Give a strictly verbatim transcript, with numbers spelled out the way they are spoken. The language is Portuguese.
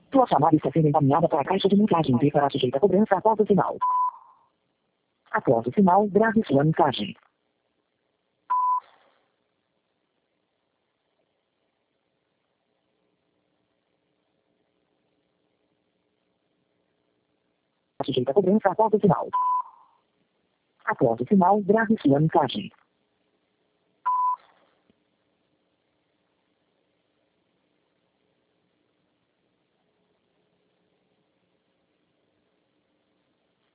Tua chamada está sendo encaminhada para a caixa de mensagem e será sujeita a cobrança após o sinal. Após o sinal, grave sua mensagem. Sujeita a cobrança após o sinal. Após o sinal, grave sua mensagem.